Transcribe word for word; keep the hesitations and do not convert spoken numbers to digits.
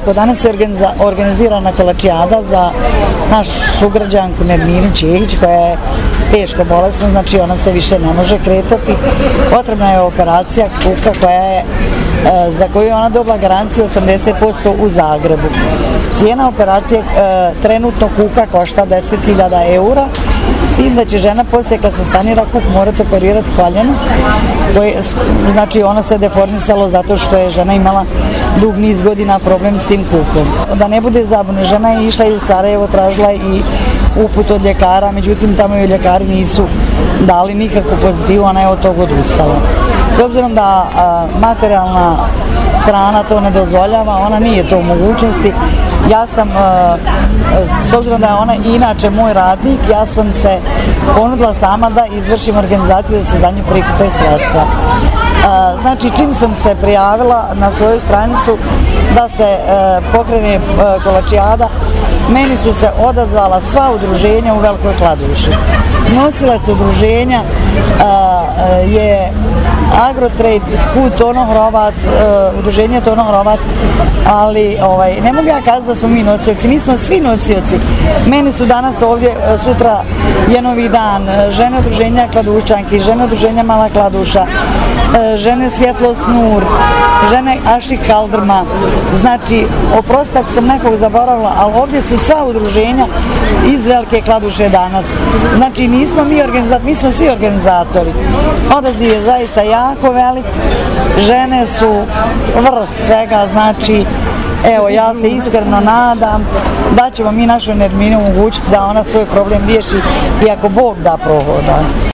ovako, danas je organizirana kolačijada za našu sugrađanku Nerminu Čehić, koja je teško bolesna, znači ona se više ne može kretati. Potrebna je operacija kuka koja je, za koju je ona dobila garanciju osamdeset posto u Zagrebu. Cijena operacije trenutno kuka košta deset hiljada eura, s tim da će žena poslije kad se sanira kuk morati operirati koljeno, znači ono se deformisalo zato što je žena imala dug niz godina problem s tim kukom. Da ne bude zabune, žena je išla i u Sarajevo, tražila i uput od ljekara, međutim tamo joj ljekari nisu dali nikakvu pozitivu, ona je od toga odustala. S obzirom da materijalna strana to ne dozvoljava, ona nije to u mogućnosti. Ja sam, s obzirom da je ona inače moj radnik, ja sam se ponudila sama da izvršim organizaciju da se za nju prikupe sredstva. Znači, čim sam se prijavila na svoju stranicu da se pokrene kolačijada, meni su se odazvala sva udruženja u Velikoj Kladuši. Nosilac udruženja je Agrotrade, Put Tono Hrovat, udruženje Tono Hrovat, ali ne mogu ja kazati da smo mi nosioci, mi smo svi nosioci. Meni su danas ovdje, sutra je novi dan, žene udruženja Kladuščanki, žene udruženja Mala Kladuša, žene Svjetlost Nur, žene Ašik Haldrma, znači, oprosti ako sam nekog zaboravila, ali ovdje su sva udruženja iz Velike Kladuše danas. Znači, nismo mi organizatori, mi smo svi organizatori. Odaziv je zaista jako velik, žene su vrh svega, znači, evo, ja se iskreno nadam da ćemo mi našoj Nermini omogućiti da ona svoj problem riješi i ako Bog da prohoda.